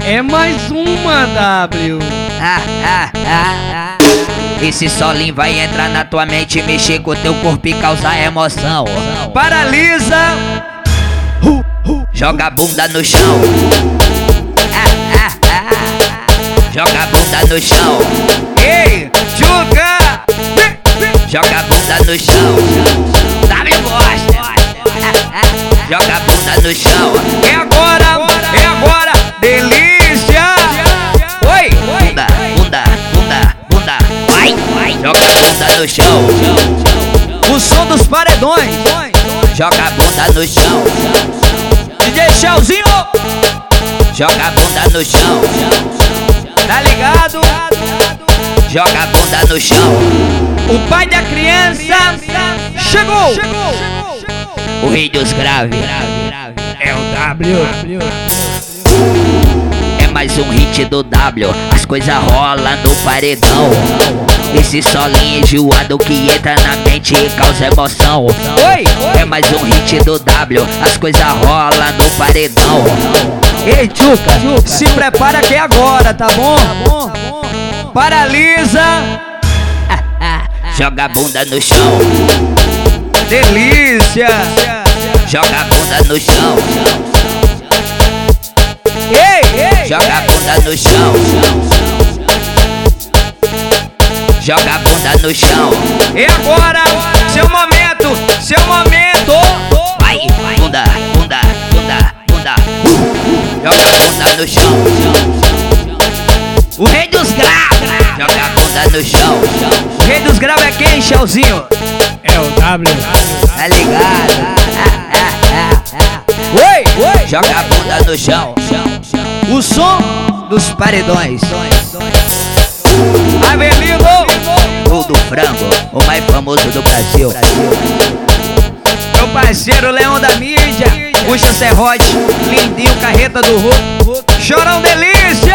É mais uma, W. Esse solinho vai entrar na tua mente, mexer com teu corpo e causar emoção. Paralisa. Joga a bunda no chão. Joga a bunda no chão. Ei, Juca. Joga a bunda no chão. W gosta. Joga a bunda no chão. É agora, é agora. Delícia. Oi. Bunda, bunda, bunda, bunda. Vai, vai. Joga a bunda no chão. O som dos paredões. Joga a bunda no chão. DJ Chalzinho. Joga a bunda no chão. Tá ligado? Joga a bunda no chão. O pai da criança chegou. O rei dos graves. É o W. É mais um hit do W. As coisas rolam no paredão. Esse solinho enjoado que entra na mente e causa emoção. Oi. É mais um hit do W. As coisas rolam no paredão. Ei, Juca, se prepara que é agora, tá bom? Paralisa. Joga a bunda no chão. Delícia. Joga a bunda no chão. Ei. Joga a bunda no chão. Joga a bunda no chão. E agora, seu momento, seu momento. Vai, bunda, bunda, bunda, bunda. Joga a bunda no chão. O rei dos graves. Joga a bunda no chão. O rei dos graves é quem, Chalzinho? É o W. Tá ligado? Oi. Joga a bunda no chão. O som dos paredões. Avelino. O do frango, o mais famoso do Brasil. Meu parceiro Leão da mídia. Puxa Serrote, Lindinho, Carreta do Hulk. Chorão Delícia.